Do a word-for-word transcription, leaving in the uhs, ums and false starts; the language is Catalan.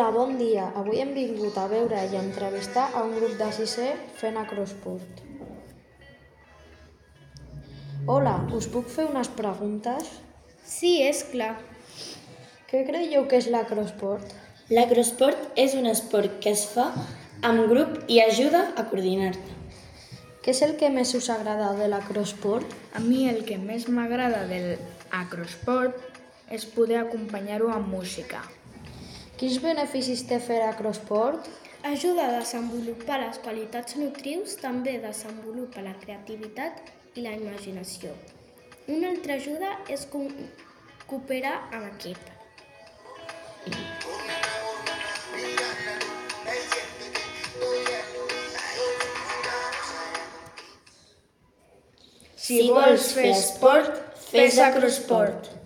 Hola, bon dia. Avui hem vingut a veure i a entrevistar a un grup de sisè fent acrosport. Hola, us puc fer unes preguntes? Sí, és clar. Què creieu que és l'acrosport? L'acrosport és un esport que es fa amb grup i ajuda a coordinar-te. Què és el que més us agrada de l'acrosport? A mi el que més m'agrada del acrosport és poder acompanyar-ho amb música. Quins beneficis té fer acrosport? Ajuda a desenvolupar les qualitats nutrius, també desenvolupa la creativitat i la imaginació. Una altra ajuda és cooperar en equip. Si vols fer esport, fes acrosport.